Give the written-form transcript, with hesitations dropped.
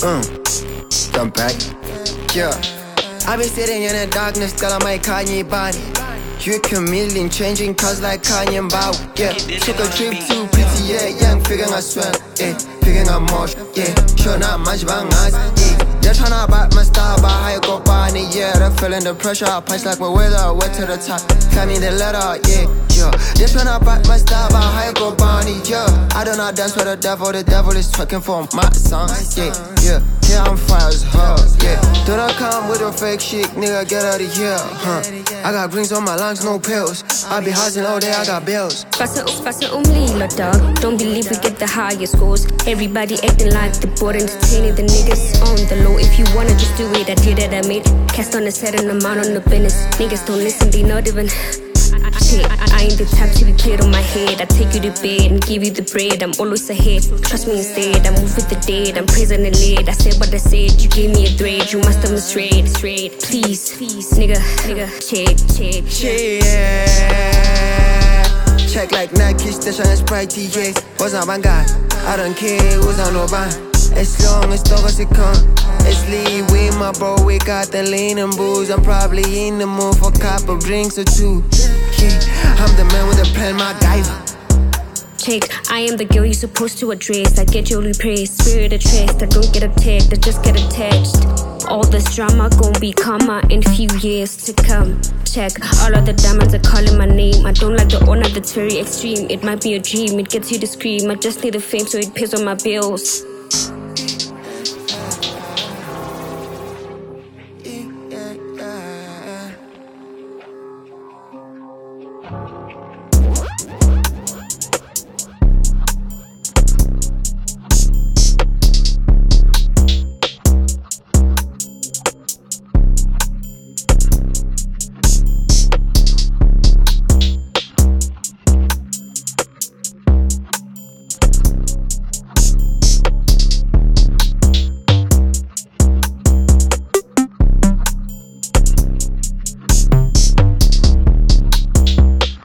Jump back, yeah. I be sitting in the darkness, still on my Kanye body. You a chameleon, changing cause like Kanye and Bow, yeah. Took a trip to pretty, yeah. Young figure I swim, yeah. Figuring I'm mosh, yeah. Sure not much bang us, yeah. They're tryna bite my style, but how you go by in it, yeah. They're feeling the pressure, I punch like my weather, wet to the top. Cut me the letter, yeah, yeah. They're tryna bite my style, but how you go by in it, yeah. I do not dance for the devil is twerking for my song, yeah, yeah. Yeah, I'm fire as hell, yeah. Do not come with a fake shit, nigga, get out of here, I got greens on my lungs, no pills. I be hustling all day, I got bills. Fast umlilo, dog. Don't believe we get the highest scores. Everybody acting like the board, entertaining the niggas on the low. If you wanna just do it, I did it, I made it. Cast on a certain amount on the business. Niggas don't listen, they not even. Shit, I ain't the type to be played on my head. I take you to bed and give you the bread. I'm always ahead, trust me instead. I move with the dead, I'm praising the lead. I said what I said, you gave me a thread. You must have misread, please, nigga, check. Check like Nike, station and Sprite DJs. What's up, my guy? I don't care, who's on no ban. As long as dog as it come. It's Lee, we my bro, we got the lean and booze. I'm probably in the mood for a couple drinks or two. Yeah, I'm the man with the plan, my MacGyver. Check, I am the girl you're supposed to address. I get your praise, spirit attracted. I don't get attacked, I just get attached. All this drama gon' be karma in few years to come. Check, all of the diamonds are calling my name. I don't like the honor that's very extreme. It might be a dream, it gets you to scream. I just need the fame so it pays on my bills. Yeah.